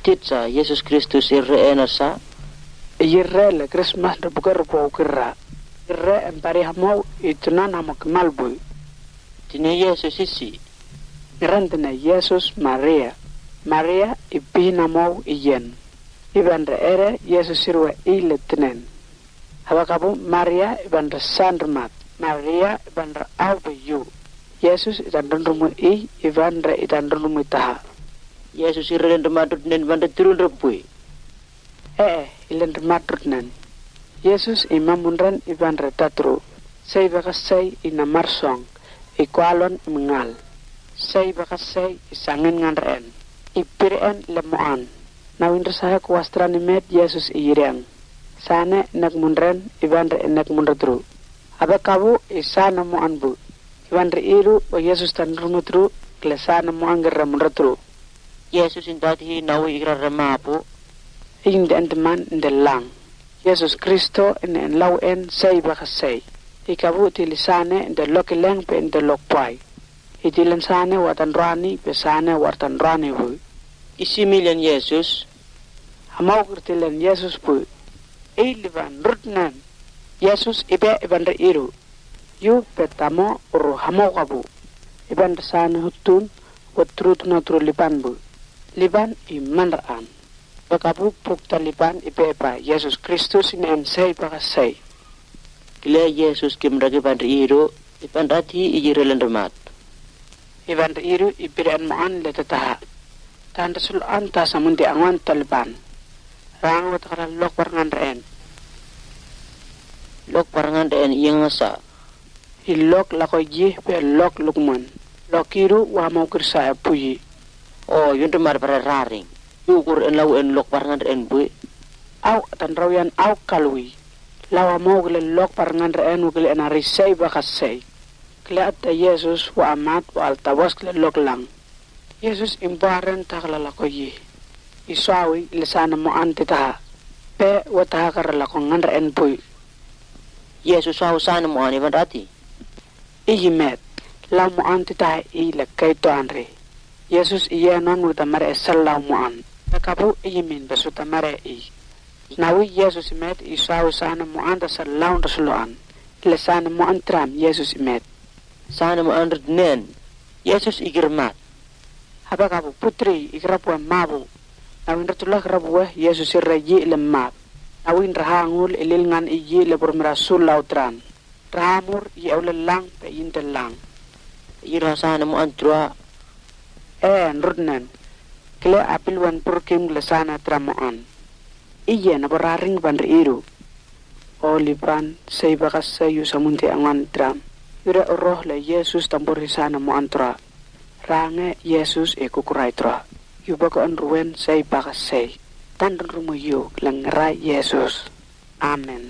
Titsa Yesus Kristus irre nasa Irre le Christmas de buker po kira. Irre empari hamau itunan hamak malbu. tine Yesus isi Irantene Yesus Maria. Maria ipina mau iyen. Ibandre ere Yesus sirwa iletnen. Habakabu Maria ibandre sandmat. Maria ibandre albeyu. Yesus itandrumu ibandre itandrumu taha. Yesus irre ndematut nen banda turun repui Ilen matutnan. Yesus imamunran ibandre tatru. Say bakasay inamarsong. Ikwalon mengal. Say bakasay isangin nganren. Ipireen lemoan. Nawin resaha kuwastran imet Yesus iyireng. Sane nagmunren ibandre nagmunretru. Abakabu isana mo anbu. Ibandre iru o Yesus tanrumutru klesana mo anggerra munretru. Yesus intati nawi ikrar remapu Inde enteman ndelang. Yesus Kristo en lau en say bakasay. Ikabu tilisane nde lokileng pe nde lokpai. Itilan sane watan rani pe sane watan rani bu. isi milian Yesus Hamau kertilan Yesus bu. Liban rutnan. Yesus ibe ibandre iru. Yu petamo uru hamau kabu. Ibandre sane hutun watrut notru liban bu. Liban imanraan. Bakabu pukta liban ibe Yesus Kristus in say bakasay. kile Yesus kimragi bandri iru ipandati ijirelen remat Ibandre iru ipiran maan letataha. Tanda sulaan ta samundi angan taliban. Rang watakara lok parangan reen. lok parangan den iyang asa Ilok lakoy pe lok lukman. Lokiru wa mau kirsa puyi. oh yun remar para raring yukur en lau en lok parangan den bui Au tan rawian au kalwi. Lawa mau gile lok parangan reen wugile enarisay bakasay. Kile at Yesus wa amat wa altabas kile lok lang. Yesus imbaren takla lakoy. Isawi lisana mo antitaha. Pe wataha karalakongan reen puyi. Yesus sana mo ani bandati Iyimet, lau mo antitaha ilakay to anri. Yesus iyanon wutamare esal lau mo an. Nakabu iyimin besutamare Nawi Yesus imet isaw sana mo anta sa laun rasuluan. Ila sana mo antram Yesus imet. sana mo andret nen Yesus igirmat Habakabu putri ikrapuan mabu. Nawin ratulah krabuah Yesus irrayi ilemat. Nawin rahangul ililngan iyi leburmirasul lautran. Rahamur iawlalang pe yintelang. ira sana mo antrua Nrudnan. Kile apilwan purkim lesana tramoan. Iya na bararing bandri iru. Olipan say bakas sayu samunti angan tram. Ira roh le Yesus tamburi sana mo antra. Range Yesus kukuray tra. Yubako anruwen say bakas say. Tandan rumuyo lang ray Yesus. Amen.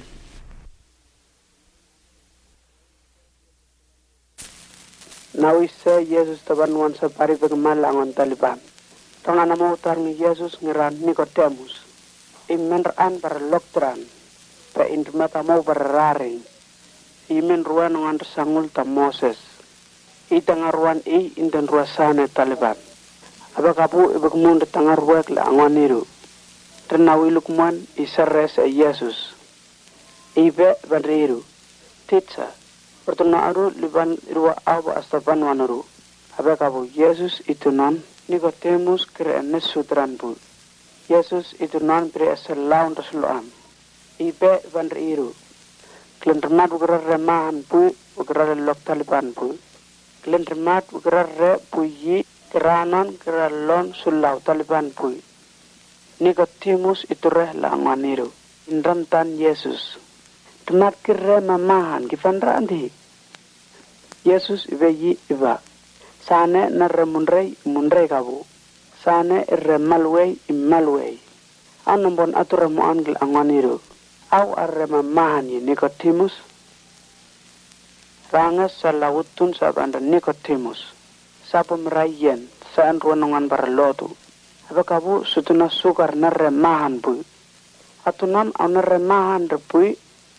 Nawisa Yesus tabanwan sa pari pagmal angon taliban. Tangan mo tarni Yesus ngiran Nicodemus. Imenraan para loktran. Pa indumata mo para raring. Imen ruan ngan sangul ta Moses. Itangaruan indan ruasane taliban. Abakapu ibagmunda tangarwek la angon niru. Ternawi lukman isarres Yesus. Ibe banriru. Titsa. Pertuna aru liban irwa aba astapan wanaru. Abakapu Yesus itunan Nicodemus kere sutran bu. Yesus itunan pre asalaun rasuluan. Ibe banriru. Kelentermat ukrar remahan bu ukrar lok taliban bu. Kelentermat ukrar re puyi keranan keralon sulau taliban bu. Nicodemus itureh la angwaniru. Indramtan Yesus. Temat kere mamahan kifanrandi. Yesus ibeyi iba. Sane narremunrei munrei kabu. Sane irremalwei imalwei. Anombon aturemu angil angwaniru. Au arremamahan ye Nicodemus. Rangas salawutun sabanda Nicodemus. Sapum rayen saan ruanongan baralotu. Abakabu sutuna sukar narremahan bu. Atunan au narremahan repui.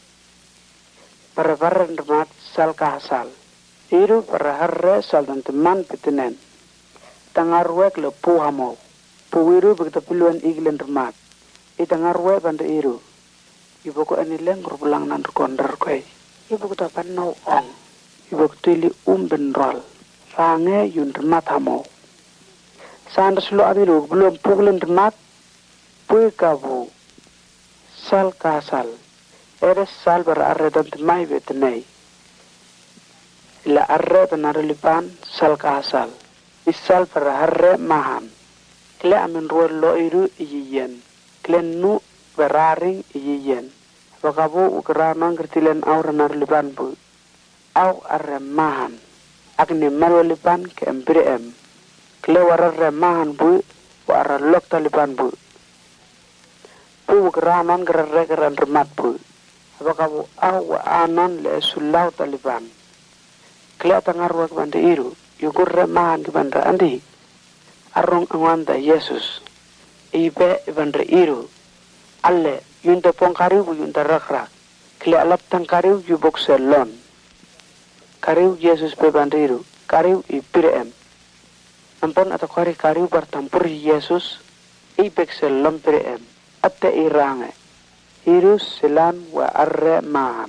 Para remat sal kahasal. Iru para harre sal dan teman petenen. Tangarwek le puhamau. Puwiru begitu piluan iglen remat. Itangarwe banda iru. Ibu ko anileng rupulang nan kondar koi. Ibu ko tapan nau ong. Ibu ko tili benrol. Range yun remat hamo. Sanda sulu amiru belum puglen remat. Pui kabu. Sal kasal. Eres sal berarre dan temai betenai. Ila arre penarilipan sal kasal. Isal berarre mahan. Kle amin ruel lo iru iyiyen. Kle nu beraring iyiyen. Wakabu ukeranan kertilen aur narilipan bu. Au arre mahan. Agni marwalipan ke empirem. Kle wararre mahan bu. Wara lok talipan bu. Bu ukeranan kerarre keran remat bu. Wakabu au wa anon le sulau talipan. Kle tangarwa kebanda iru. Yukur mahan kebanda andi. Arung angwanda Yesus. Ibe ibandre iru. Alle yunta pong kariu yunta rakrak. Kle alap tang kariu yubok selon. Kariu Yesus be bandre iru. Kariu ipirem. Ampun atau kariu bertampur Yesus. Ibek selon pirem. Ate irange. Iru selan wa arre mahan.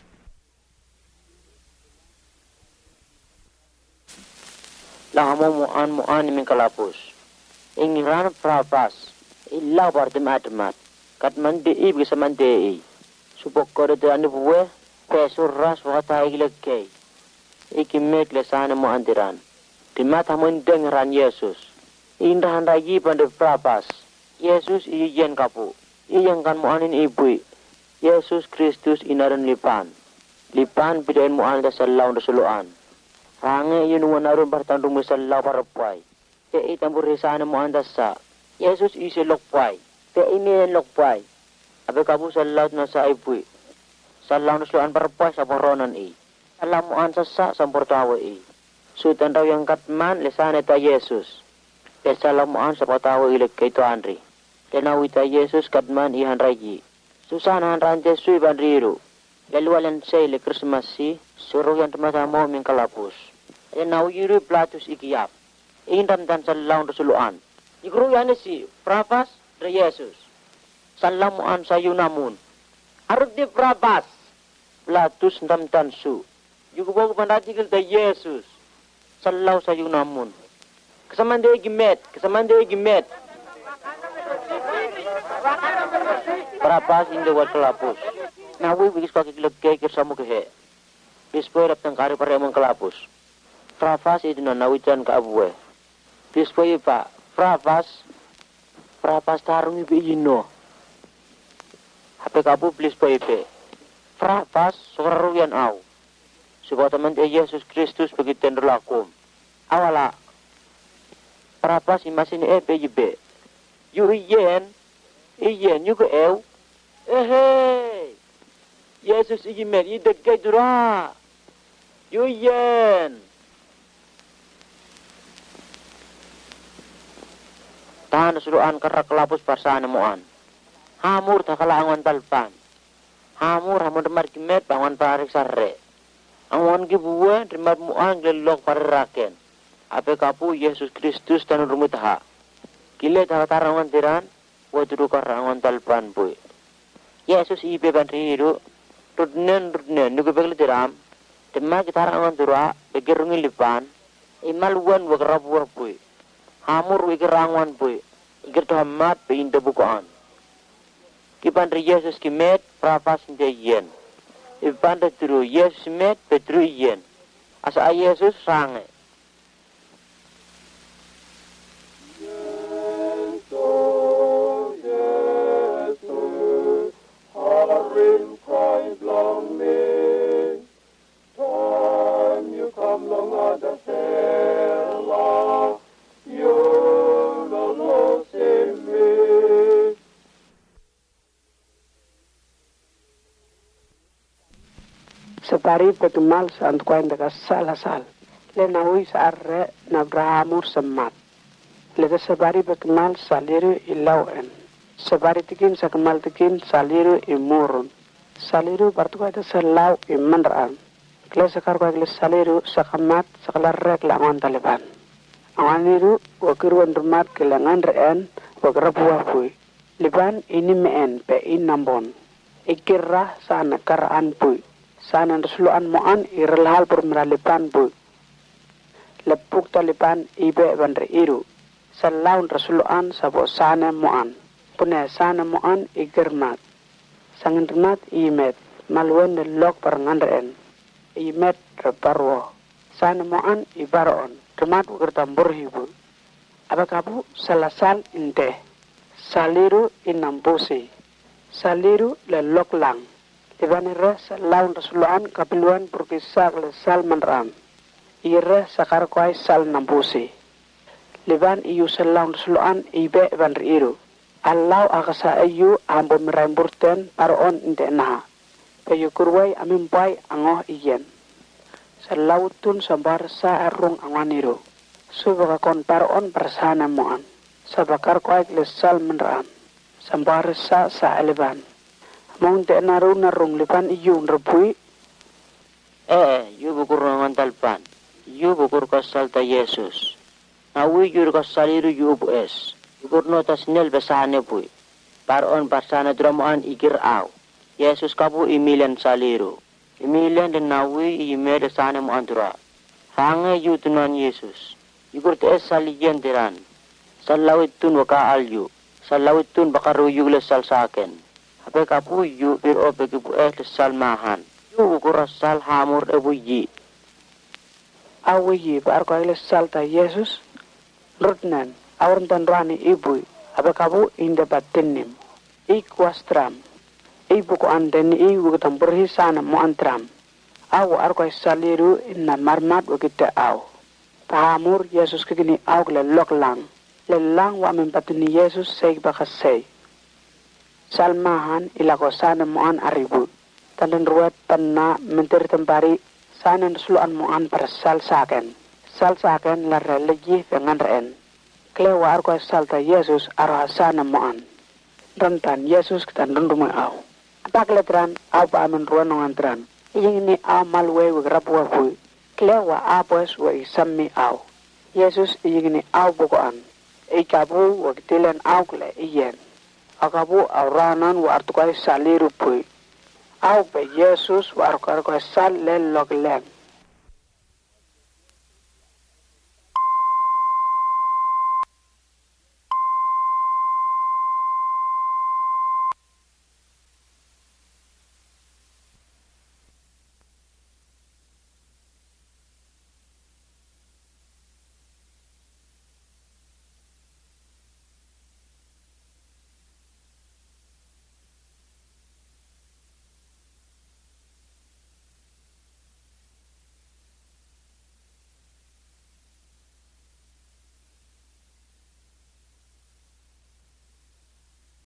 Lahamo mu'an min kalapus. Ingiran prapas. Illa bardemat. Kat mandi ibig sa mandi. Subok ko dito ani buwe. Pesur ras wakata igilagkay. Ikimek lesana mo andiran. Dimat hamon dengeran Yesus. Indahan ragi pande prapas. Yesus iyen kapu. Iyang kan mu'anin ibui. Yesus Kristus inaran lipan. Lipan bidain mu'an da salaw da suluan. Range yun wanarun bartandung misallaw parapuay. Te itambur risana mo andasa. Yesus isi lokpuay. Te ini lokpuay. Abe kabu sallaw na sa ibui. Sallaw na suluan parapuay sa boronan i. Sallaw mo ansasa sa portawa i. Sutan raw yang katman lesana ta Yesus. Te sallaw mo an sa portawa ilig kay to Andri. Te nawita Yesus katman ihan rayi. Susana han Jesu ibandriru. Lalualan say le Christmas si. Suruh yang temata mo min kalapus. Ayan na uyiri platus ikiyap. Indam dan sallaw rasuluan. Ikru yan si Prapas re Yesus. Sallaw mo an sayo namun. Arut di Prapas. Platus ndam dan su. Yugubog pandatigil da Yesus. Sallaw sayo namun. Kasamande gimet. Prapas hindi wat kalapus. Nawi bigis ko kikilagkay kirsamu kehe. Bispoy rap ng kari paremong kalapus. Prapas itu nawitan ka abuwe. Bispoy pa. Prapas tarung ibi ino. Hape kabu bispoy pe. Prapas sokaruyan aw. Subotaman di Yesus Kristus begitu nrelakum. Awala. Prapas imasin epe jibe. Yu iyen yuko ew. Ehey. Yesus ijimen idegay dura. Yu iyen. Tahan suruhan kerak kelapus parsana muan. Hamur takalangan talpan. Hamur demar kimet bangun parik sarre. Angon gibuwe demar muan gelok pariraken. Ape kapu Yesus Kristus tanun rumutaha. Kile takarangan tiran. Wadru karangan talpan boy. Yesus ibe bandriru. Rudnen nugubegli tiram. Demar kitarangan dura. Begirungi lipan. Imaluan wagrabuar boy. Hamur wikirangwan boy. Ikir tuhamat pinda bukaan. Kipandri Yesus kimet prapas hindi yen. Ipandri turu Yesus met petru yen. Asa Yesus sange. Harin kai blang me. Time you come long ada sela. Separi petumal santukain dekat salasal. Le nawi sarre na brahamur semat. Le separi petumal saliru ilauen. Separi tikin sakmal tikin saliru imurun. Saliru partuka itu selau imanran. Le sekar kwa saliru sakamat sakalarrek langon taliban. Awaniru wakirwan rumat kelangan reen wakrapuwa pui. Liban ini meen pe inambon. Ikirra sana karaan pui. Sana resuluan moan iralhal permeralipan pui. Lepuk talipan ibe bandre iru. Salaun resuluan sabo sana moan. Pune sana moan ikirmat. Sangan remat imet. Malwen lok perangan reen. Imet reparwo. Sana moan ibaron. Remat wakirtambur hibu. Abakabu salasal inte. Saliru inampusi. Saliru le loklang. Libanire salaun resuluan kapiluan purkisak le sal manram. Ire sakar kuai sal nampusi. Liban iyu salaun resuluan ibe ban riru. Allau akasa ayu ambo meremburten paron inte naha. Payu kurwai amimpai angoh iyen. Salautun sambar sa arung angwaniru. Subakakon paron persana moan. Sabakar kuaik lesal menran. Sambar sa aliban. Mong te narung liban iyung repui. Yu bukur nangan talpan. Yu bukur kasal ta Yesus. Nawi yur kasaliru yu bu es. Bukur nota snel besane pui. Paron parsana dramaan ikir au. Yesus kabu imilen saliru. Imilen den nawi imere sane mo antura. Hange yu tunan Yesus. Yukur te es saligen tiran. Salawit tun waka alyu. Salawit tun bakaru yu lesal saken. Hape kapu yu bir ope kibu lesal mahan. Yu ukuras sal hamur ebuyi. Awiyi bar ko lesal ta Yesus. Rutnan awran tan rani ibu. Hape kapu inde batinim. Ikwastram. Ibu ko anden ibu ketampurhi sana mo antram. Aw arko saliru inna marmat wakita aw. Pahamur Yesus kegini aw le loklang. Lelang wa mempatini Yesus seik bakasay. Salmahan ilako sana moan aribu. Tanden ruwet panna mentir tempari sana resuluan moan para sal saken. Sal saken la religi dengan reen. Klewa arko salta Yesus arha sana moan. Rentan Yesus ketan rumah aw. Apak letran aw pa amen ruwan nongantran. Iyeng ni aw malwe wagrapu wapui. Klewa apos wa isammi aw. Yesus iyeng ni aw bukoan. Ikabu waktilen aukle iyen. Akabu auranan wa artukai saliru pui. Au pe Yesus wa artukai sal le loglen.